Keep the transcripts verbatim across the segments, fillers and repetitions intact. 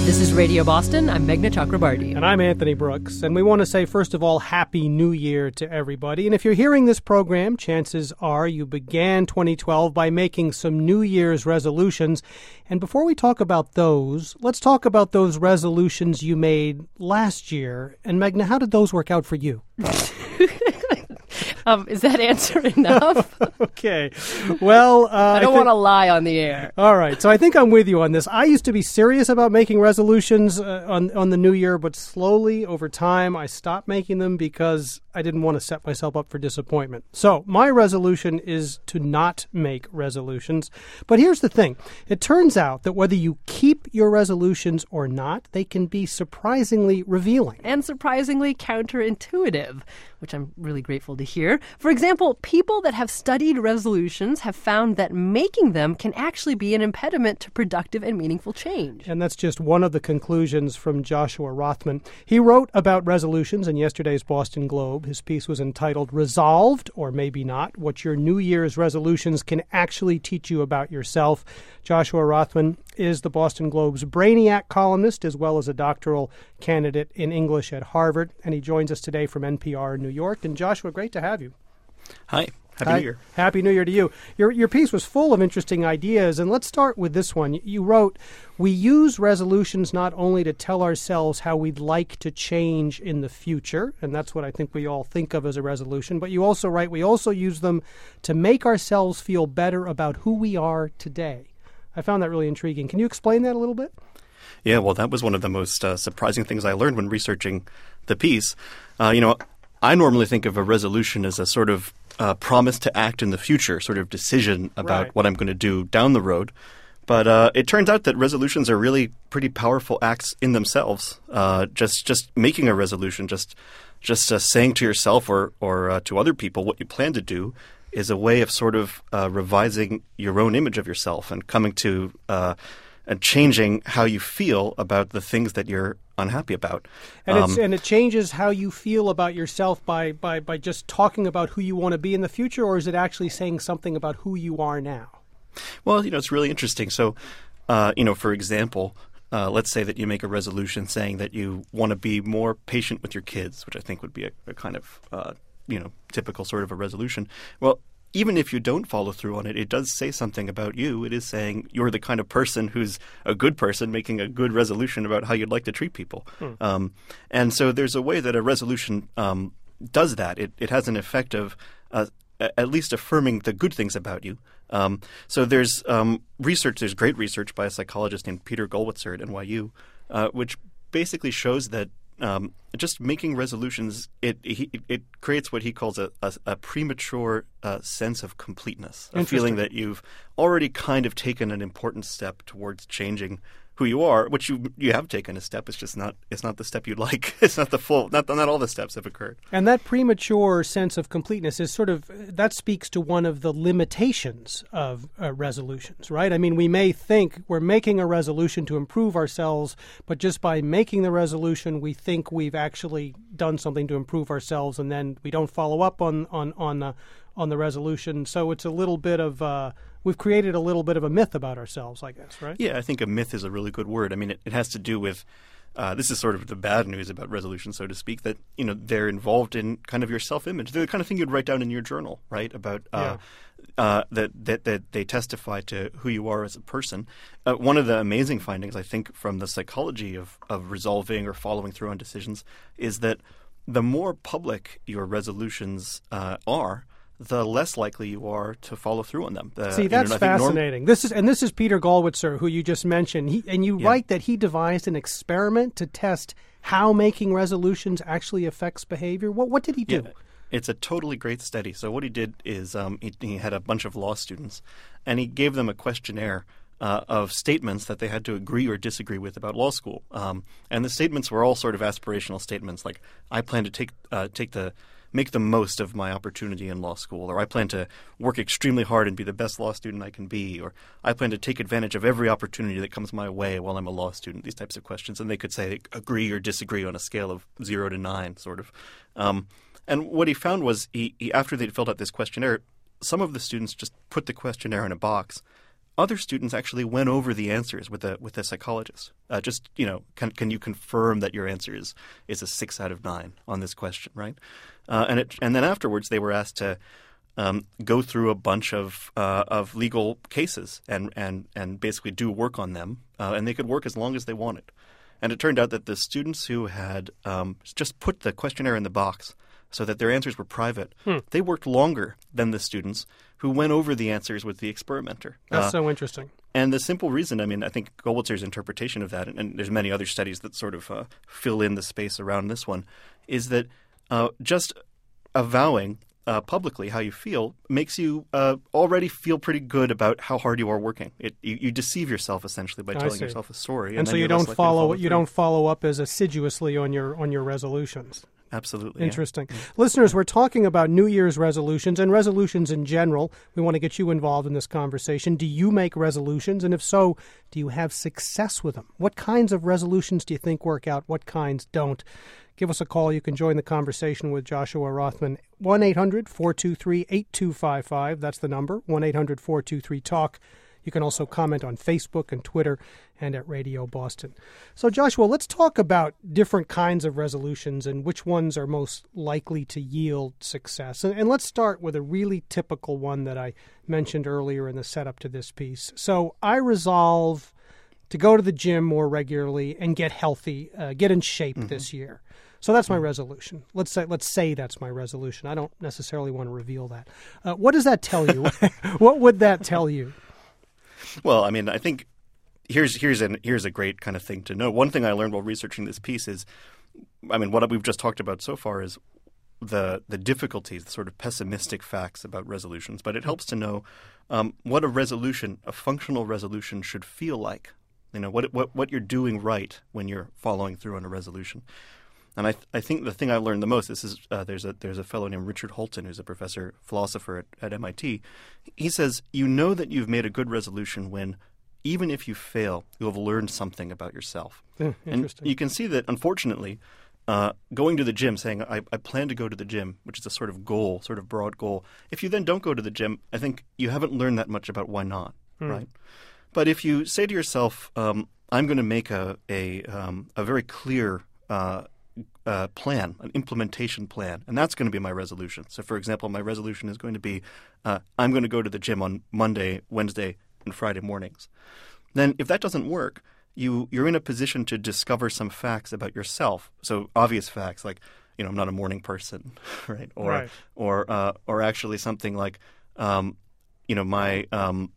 This is Radio Boston. I'm Meghna Chakrabarty. And I'm Anthony Brooks. And we want to say, first of all, Happy New Year to everybody. And if you're hearing this program, chances are you began twenty twelve by making some New Year's resolutions. And before we talk about those, let's talk about those resolutions you made last year. And Meghna, how did those work out for you? Um, is that answer enough? Okay. Well, uh, I don't I think, want to lie on the air. All right. So I think I'm with you on this. I used to be serious about making resolutions uh, on, on the new year, but slowly over time I stopped making them because I didn't want to set myself up for disappointment. So my resolution is to not make resolutions. But here's the thing. It turns out that whether you keep your resolutions or not, they can be surprisingly revealing. And surprisingly counterintuitive, which I'm really grateful to hear. For example, people that have studied resolutions have found that making them can actually be an impediment to productive and meaningful change. And that's just one of the conclusions from Joshua Rothman. He wrote about resolutions in yesterday's Boston Globe. His piece was entitled Resolved, or Maybe Not, What Your New Year's Resolutions Can Actually Teach You About Yourself. Joshua Rothman is the Boston Globe's Brainiac columnist, as well as a doctoral candidate in English at Harvard. And he joins us today from N P R in New York. And Joshua, great to have you. Hi. Happy Hi. New Year. Happy New Year to you. Your your piece was full of interesting ideas, and let's start with this one. You wrote, we use resolutions not only to tell ourselves how we'd like to change in the future, and that's what I think we all think of as a resolution, but you also write, we also use them to make ourselves feel better about who we are today. I found that really intriguing. Can you explain that a little bit? Yeah, well, that was one of the most uh, surprising things I learned when researching the piece. Uh, you know, I normally think of a resolution as a sort of uh, promise to act in the future, sort of decision about Right. what I'm going to do down the road. But uh, it turns out that resolutions are really pretty powerful acts in themselves. Uh, just just making a resolution, just just uh, saying to yourself or, or uh, to other people what you plan to do is a way of sort of uh, revising your own image of yourself and coming to uh, and changing how you feel about the things that you're unhappy about. And, Um, it's, and it changes how you feel about yourself by, by, by just talking about who you want to be in the future, or is it actually saying something about who you are now? Well, you know, it's really interesting. So, uh, you know, for example, uh, let's say that you make a resolution saying that you want to be more patient with your kids, which I think would be a, a kind of, uh, you know, typical sort of a resolution. Well, even if you don't follow through on it, it does say something about you. It is saying you're the kind of person who's a good person making a good resolution about how you'd like to treat people. Hmm. Um, and so there's a way that a resolution um, does that. It, it has an effect of uh, at least affirming the good things about you. Um, so there's um, research, there's great research by a psychologist named Peter Gollwitzer at N Y U, uh, which basically shows that um, just making resolutions, it, it it creates what he calls a, a, a premature uh, sense of completeness, a feeling that you've already kind of taken an important step towards changing who you are, which you you have taken a step. It's just not it's not the step you'd like. It's not the full not not all the steps have occurred. And that premature sense of completeness is sort of that speaks to one of the limitations of uh, resolutions, right? I mean, we may think we're making a resolution to improve ourselves, but just by making the resolution, we think we've actually done something to improve ourselves, and then we don't follow up on on on the on the resolution. So it's a little bit of uh, we've created a little bit of a myth about ourselves, I guess, right? Yeah, I think a myth is a really good word. I mean, it, it has to do with uh, this is sort of the bad news about resolutions, so to speak, that you know they're involved in kind of your self-image. They're the kind of thing you'd write down in your journal, right? About uh, yeah. uh, that that that they testify to who you are as a person. Uh, one of the amazing findings, I think, from the psychology of of resolving or following through on decisions is that the more public your resolutions uh, are, the less likely you are to follow through on them. The, See, that's you know, fascinating. Norm- this is and this is Peter Gollwitzer, who you just mentioned. He, and you yeah. write that he devised an experiment to test how making resolutions actually affects behavior. What what did he do? Yeah. It's a totally great study. So what he did is um, he, he had a bunch of law students, and he gave them a questionnaire Uh, of statements that they had to agree or disagree with about law school. Um, and the statements were all sort of aspirational statements like, I plan to take uh, take the make the most of my opportunity in law school, or I plan to work extremely hard and be the best law student I can be, or I plan to take advantage of every opportunity that comes my way while I'm a law student, these types of questions. And they could say agree or disagree on a scale of zero to nine, sort of. Um, and what he found was he, he after they'd filled out this questionnaire, some of the students just put the questionnaire in a box, other students actually went over the answers with a with a psychologist. Uh, just you know, can can you confirm that your answer is is a six out of nine on this question, right? Uh, and it and then afterwards they were asked to um, go through a bunch of uh, of legal cases and and and basically do work on them, uh, and they could work as long as they wanted. And it turned out that the students who had um, just put the questionnaire in the box so that their answers were private, hmm. they worked longer than the students who went over the answers with the experimenter. That's uh, so interesting. And the simple reason, I mean, I think Goldwatzer's interpretation of that, and, and there's many other studies that sort of uh, fill in the space around this one, is that uh, just avowing uh, publicly how you feel makes you uh, already feel pretty good about how hard you are working. It, you, you deceive yourself essentially by I telling see. yourself a story, and, and so then you you're don't less likely to follow, follow you through. don't follow up as assiduously on your on your resolutions. Absolutely. Interesting. Yeah. Listeners, we're talking about New Year's resolutions and resolutions in general. We want to get you involved in this conversation. Do you make resolutions? And if so, do you have success with them? What kinds of resolutions do you think work out? What kinds don't? Give us a call. You can join the conversation with Joshua Rothman. one eight hundred four two three eight two five five. That's the number. one eight hundred four two three talk. You can also comment on Facebook and Twitter and at Radio Boston. So, Joshua, let's talk about different kinds of resolutions and which ones are most likely to yield success. And, and let's start with a really typical one that I mentioned earlier in the setup to this piece. So I resolve to go to the gym more regularly and get healthy, uh, get in shape mm-hmm. this year. So that's my mm-hmm. resolution. Let's say let's say that's my resolution. I don't necessarily want to reveal that. Uh, what does that tell you? What would that tell you? Well, I mean, I think here's here's an here's a great kind of thing to know. One thing I learned while researching this piece is, I mean, what we've just talked about so far is the the difficulties, the sort of pessimistic facts about resolutions. But it helps to know um, what a resolution, a functional resolution, should feel like. You know, what what what you're doing right when you're following through on a resolution. And I th- I think the thing I learned the most, this is uh, there's a there's a fellow named Richard Holton who's a professor philosopher at, at M I T. He says you know that you've made a good resolution when even if you fail, you have learned something about yourself. Yeah, and you can see that unfortunately, uh, going to the gym, saying I, I plan to go to the gym, which is a sort of goal, sort of broad goal. If you then don't go to the gym, I think you haven't learned that much about why not, hmm. right? But if you say to yourself, um, I'm going to make a a um, a very clear uh, Uh, plan, an implementation plan, and that's going to be my resolution. So, for example, my resolution is going to be uh, I'm going to go to the gym on Monday, Wednesday, and Friday mornings. Then if that doesn't work, you, you're in a position to discover some facts about yourself. So obvious facts like, you know, I'm not a morning person, right? Or right. or uh, or actually something like, um, you know, my um,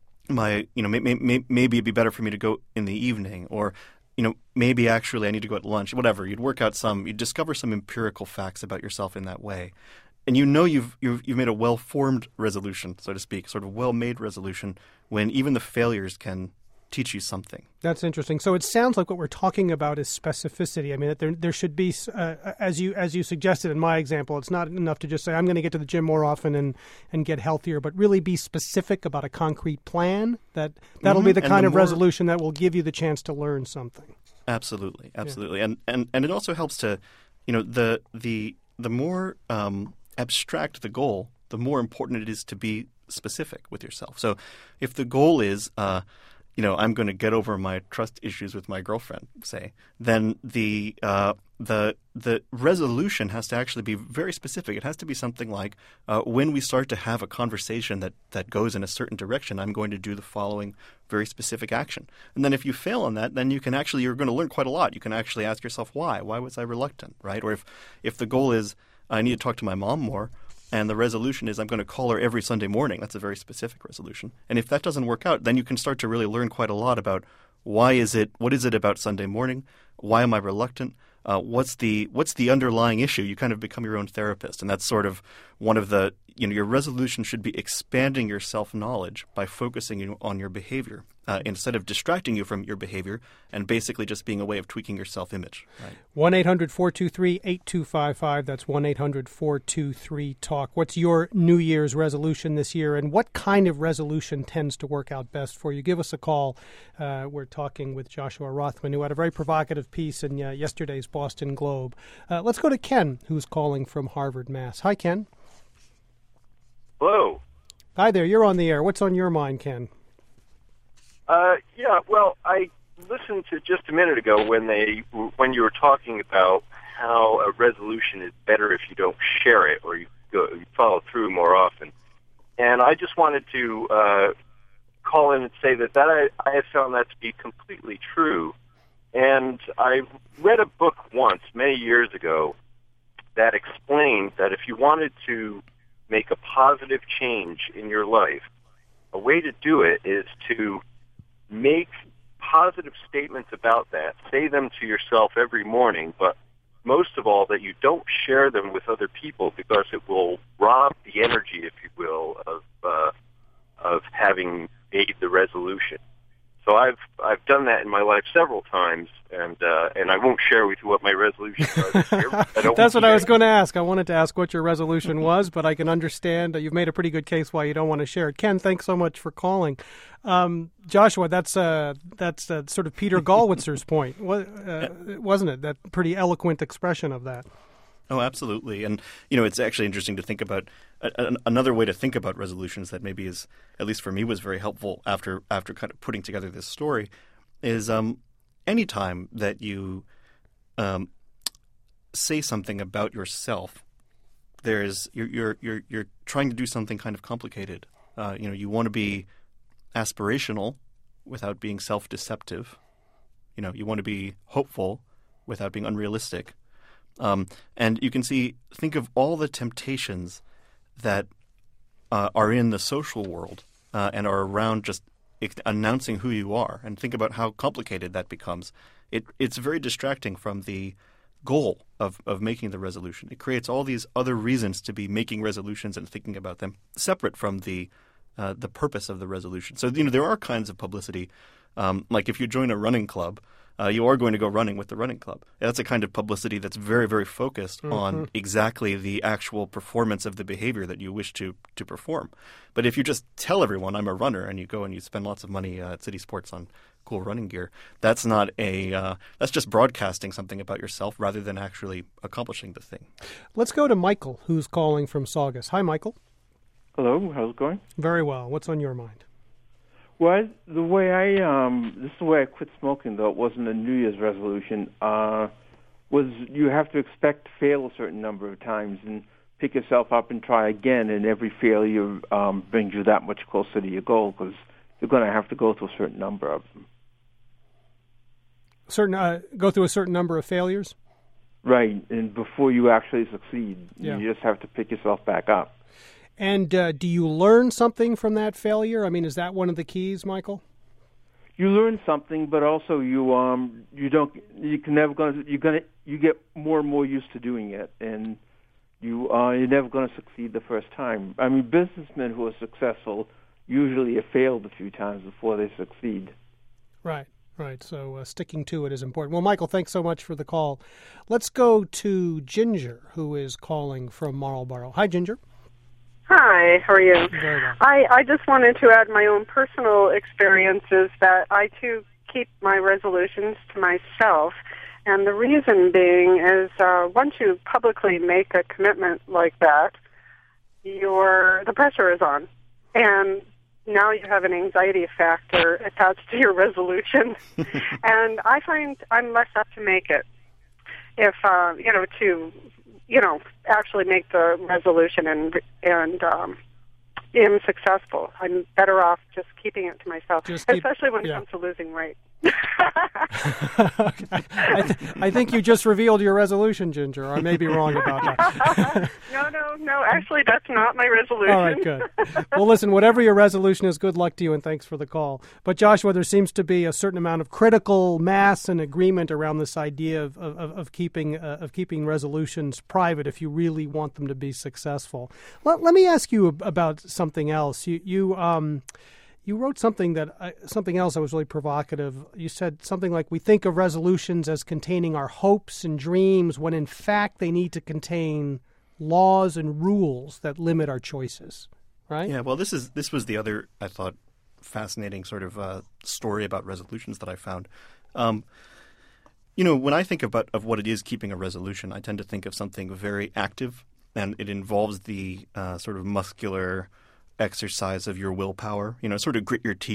my you know may, may, maybe it'd be better for me to go in the evening, or you know, maybe actually I need to go at lunch, whatever. You'd work out some, you'd discover some empirical facts about yourself in that way. And you know you've, you've, you've made a well-formed resolution, so to speak, sort of well-made resolution when even the failures can teach you something. That's interesting. So it sounds like what we're talking about is specificity. I mean, that there there should be, uh, as you as you suggested in my example, it's not enough to just say, I'm going to get to the gym more often and, and get healthier, but really be specific about a concrete plan. That, that'll mm-hmm. be the and kind the of more... resolution that will give you the chance to learn something. Absolutely. Absolutely. Yeah. And, and and it also helps to, you know, the the the more um, abstract the goal, the more important it is to be specific with yourself. So if the goal is uh, you know, I'm going to get over my trust issues with my girlfriend, say, then the uh, the the resolution has to actually be very specific. It has to be something like, uh, when we start to have a conversation that, that goes in a certain direction, I'm going to do the following very specific action. And then if you fail on that, then you can actually, you're going to learn quite a lot. You can actually ask yourself, why? Why was I reluctant, right? Or if, if the goal is, I need to talk to my mom more, and the resolution is I'm going to call her every Sunday morning. That's a very specific resolution. And if that doesn't work out, then you can start to really learn quite a lot about why is it, what is it about Sunday morning? Why am I reluctant? Uh, what's the what's the underlying issue? You kind of become your own therapist. And that's sort of one of the, you know, your resolution should be expanding your self-knowledge by focusing on your behavior uh, instead of distracting you from your behavior and basically just being a way of tweaking your self-image. Right? one eight hundred four two three eight two five five. That's one eight hundred four two three talk. What's your New Year's resolution this year, and what kind of resolution tends to work out best for you? Give us a call. Uh, we're talking with Joshua Rothman, who had a very provocative piece in uh, yesterday's Boston Globe. Uh, let's go to Ken, who's calling from Harvard, Mass. Hi, Ken. Hello. Hi there. You're on the air. What's on your mind, Ken? Uh, yeah, well, I listened to just a minute ago when they when you were talking about how a resolution is better if you don't share it or you go you follow through more often. And I just wanted to uh, call in and say that, that I, I have found that to be completely true. And I read a book once, many years ago, that explained that if you wanted to make a positive change in your life, a way to do it is to make positive statements about that. Say them to yourself every morning, but most of all, that you don't share them with other people because it will rob the energy, if you will, of uh, of having made the resolution. So I've I've done that in my life several times, and uh, and I won't share with you what my resolution was this year. I don't That's what I was share. going to ask. I wanted to ask what your resolution was, but I can understand that you've made a pretty good case why you don't want to share it. Ken, thanks so much for calling. Um, Joshua, that's uh, that's uh, sort of Peter Gollwitzer's point, uh, wasn't it? That pretty eloquent expression of that. Oh, absolutely. And, you know, it's actually interesting to think about a, a, another way to think about resolutions that maybe is, at least for me, was very helpful after after kind of putting together this story is um, any time that you um, say something about yourself, there's you're, you're, you're, you're trying to do something kind of complicated. Uh, you know, you want to be aspirational without being self-deceptive. You know, you want to be hopeful without being unrealistic. Um, and you can see, think of all the temptations that uh, are in the social world uh, and are around just ex- announcing who you are, and think about how complicated that becomes. It, it's very distracting from the goal of, of making the resolution. It creates all these other reasons to be making resolutions and thinking about them separate from the uh, the purpose of the resolution. So, you know, there are kinds of publicity, um, like if you join a running club, Uh, you are going to go running with the running club. That's a kind of publicity that's very, very focused mm-hmm. on exactly the actual performance of the behavior that you wish to to perform. But if you just tell everyone I'm a runner and you go and you spend lots of money uh, at City Sports on cool running gear, that's not a uh, that's just broadcasting something about yourself rather than actually accomplishing the thing. Let's go to Michael, who's calling from Saugus. Hi, Michael. Hello, how's it going? Very well. What's on your mind? Well, the way I um, this is the way I quit smoking. Though it wasn't a New Year's resolution. Uh, was you have to expect to fail a certain number of times and pick yourself up and try again. And every failure um, brings you that much closer to your goal because you're going to have to go through a certain number of them. Certain uh, go through a certain number of failures. Right, and before you actually succeed, yeah. you just have to pick yourself back up. And uh, do you learn something from that failure? I mean, is that one of the keys, Michael? You learn something, but also you um you don't you can never gonna you're gonna you get more and more used to doing it, and you uh you're never going to succeed the first time. I mean, businessmen who are successful usually have failed a few times before they succeed. Right. Right, so uh, sticking to it is important. Well, Michael, thanks so much for the call. Let's go to Ginger, who is calling from Marlborough. Hi, Ginger. Hi, how are you? Very well. I, I just wanted to add my own personal experiences that I, too, keep my resolutions to myself. And the reason being is uh, once you publicly make a commitment like that, your the pressure is on. And now you have an anxiety factor attached to your resolution. And I find I'm less apt to make it if, uh, you know, to... you know, actually make the resolution and and um, am successful. I'm better off just keeping it to myself, just keep, especially when yeah. it comes to losing weight. I, th- I think you just revealed your resolution, Ginger. I may be wrong about that. no, no, no. Actually, that's not my resolution. All right, good. Well, listen, whatever your resolution is, good luck to you, and thanks for the call. But, Joshua, there seems to be a certain amount of critical mass and agreement around this idea of of, of keeping uh, of keeping resolutions private if you really want them to be successful. Let, let me ask you about something else. You you um. You wrote something that uh, something else that was really provocative. You said something like, we think of resolutions as containing our hopes and dreams when in fact they need to contain laws and rules that limit our choices, right? Yeah, well, this is this was the other, I thought, fascinating sort of uh, story about resolutions that I found. Um, you know, when I think about of what it is keeping a resolution, I tend to think of something very active, and it involves the uh, sort of muscular exercise of your willpower, you know, sort of grit your teeth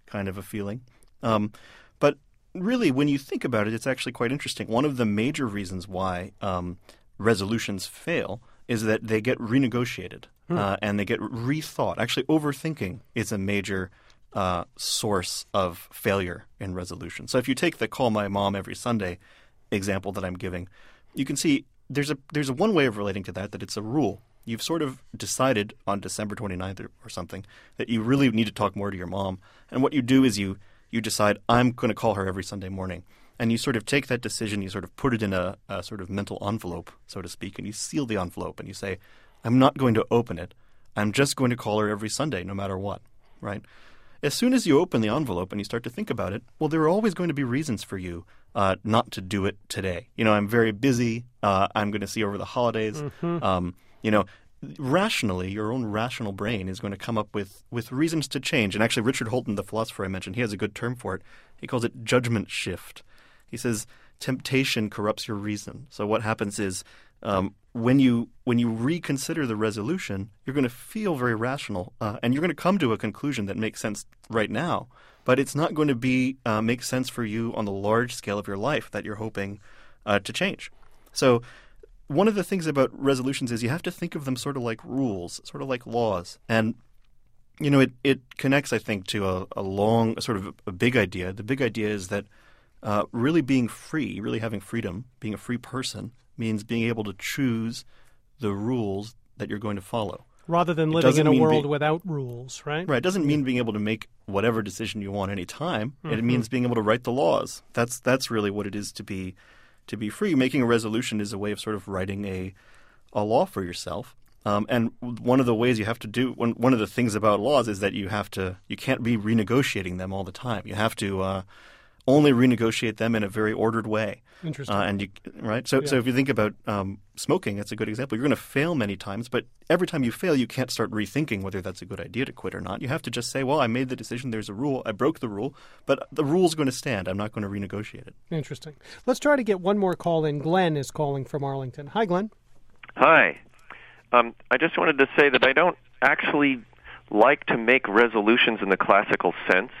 kind of a feeling. Um, but really, when you think about it, it's actually quite interesting. One of the major reasons why um, resolutions fail is that they get renegotiated hmm. uh, and they get rethought. Actually, overthinking is a major uh, source of failure in resolution. So if you take the call my mom every Sunday example that I'm giving, you can see there's a there's a one way of relating to that, that it's a rule. You've sort of decided on December twenty-ninth or, or something that you really need to talk more to your mom. And what you do is you you decide, I'm going to call her every Sunday morning. And you sort of take that decision, you sort of put it in a, a sort of mental envelope, so to speak, and you seal the envelope and you say, I'm not going to open it. I'm just going to call her every Sunday no matter what, right? As soon as you open the envelope and you start to think about it, well, there are always going to be reasons for you uh, not to do it today. You know, I'm very busy. Uh, I'm going to see over the holidays. Mm-hmm. Um, you know, rationally, your own rational brain is going to come up with, with reasons to change. And actually, Richard Holton, the philosopher I mentioned, he has a good term for it. He calls it judgment shift. He says temptation corrupts your reason. So what happens is um, when you when you reconsider the resolution, you're going to feel very rational, uh, and you're going to come to a conclusion that makes sense right now. But it's not going to be uh, make sense for you on the large scale of your life that you're hoping uh, to change. So one of the things about resolutions is you have to think of them sort of like rules, sort of like laws. And, you know, it, it connects, I think, to a, a long, a sort of a big idea. The big idea is that uh, really being free, really having freedom, being a free person, means being able to choose the rules that you're going to follow. Rather than living in a world be, without rules, right? Right. It doesn't mean being able to make whatever decision you want any time. Mm-hmm. It means being able to write the laws. That's that's really what it is to be to be free. Making a resolution is a way of sort of writing a a law for yourself. Um, and one of the ways you have to do one one of the things about laws is that you have to you can't be renegotiating them all the time. You have to uh, only renegotiate them in a very ordered way. Interesting. Uh, and you right. So yeah. so if you think about um, smoking, that's a good example. You're going to fail many times, but every time you fail, you can't start rethinking whether that's a good idea to quit or not. You have to just say, well, I made the decision. There's a rule. I broke the rule, but the rule's going to stand. I'm not going to renegotiate it. Interesting. Let's try to get one more call in. Glenn is calling from Arlington. Hi, Glenn. Hi. Um, I just wanted to say that I don't actually like to make resolutions in the classical sense.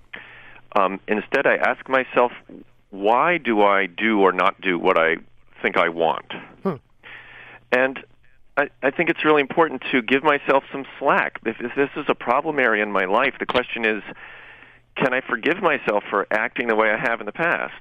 Um, instead, I ask myself, why do I do or not do what I think I want? Hmm. And I, I think it's really important to give myself some slack. If, if this is a problem area in my life, the question is, can I forgive myself for acting the way I have in the past?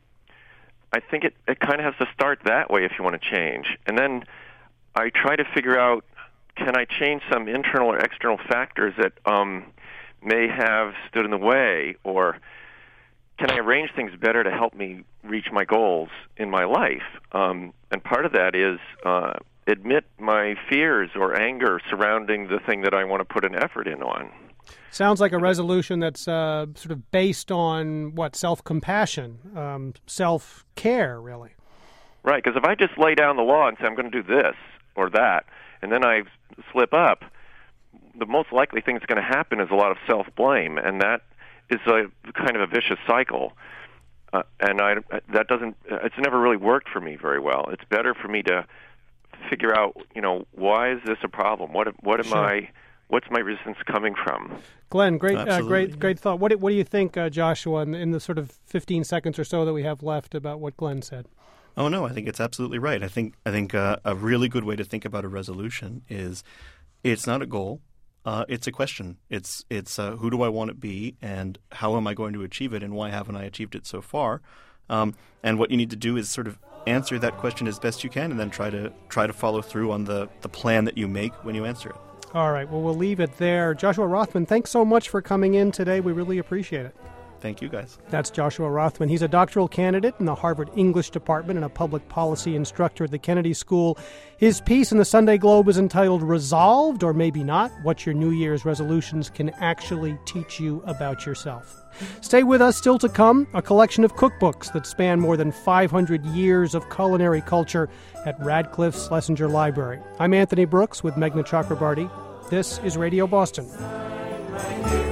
I think it, it kind of has to start that way if you want to change. And then I try to figure out, can I change some internal or external factors that um, may have stood in the way, or can I arrange things better to help me reach my goals in my life? Um, and part of that is uh, admit my fears or anger surrounding the thing that I want to put an effort in on. Sounds like a resolution that's uh, sort of based on, what, self-compassion, um, self-care, really. Right, because if I just lay down the law and say I'm going to do this or that, and then I slip up, the most likely thing that's going to happen is a lot of self-blame, and that is a kind of a vicious cycle. Uh, and I, that doesn't, it's never really worked for me very well. It's better for me to figure out, you know, why is this a problem? What, what am sure. I, what's my resistance coming from? Glenn, great, uh, great, great thought. What, what do you think, uh, Joshua, in, in the sort of fifteen seconds or so that we have left about what Glenn said? Oh no, I think it's absolutely right. I think I think uh, a really good way to think about a resolution is it's not a goal. Uh, it's a question. It's it's uh, who do I want to be, and how am I going to achieve it, and why haven't I achieved it so far? Um, and what you need to do is sort of answer that question as best you can, and then try to try to follow through on the, the plan that you make when you answer it. All right. Well, we'll leave it there. Joshua Rothman, thanks so much for coming in today. We really appreciate it. Thank you, guys. That's Joshua Rothman. He's a doctoral candidate in the Harvard English Department and a public policy instructor at the Kennedy School. His piece in the Sunday Globe is entitled Resolved, or Maybe Not, What Your New Year's Resolutions Can Actually Teach You About Yourself. Stay with us. Still to come, a collection of cookbooks that span more than five hundred years of culinary culture at Radcliffe Schlesinger Library. I'm Anthony Brooks with Meghna Chakrabarty. This is Radio Boston.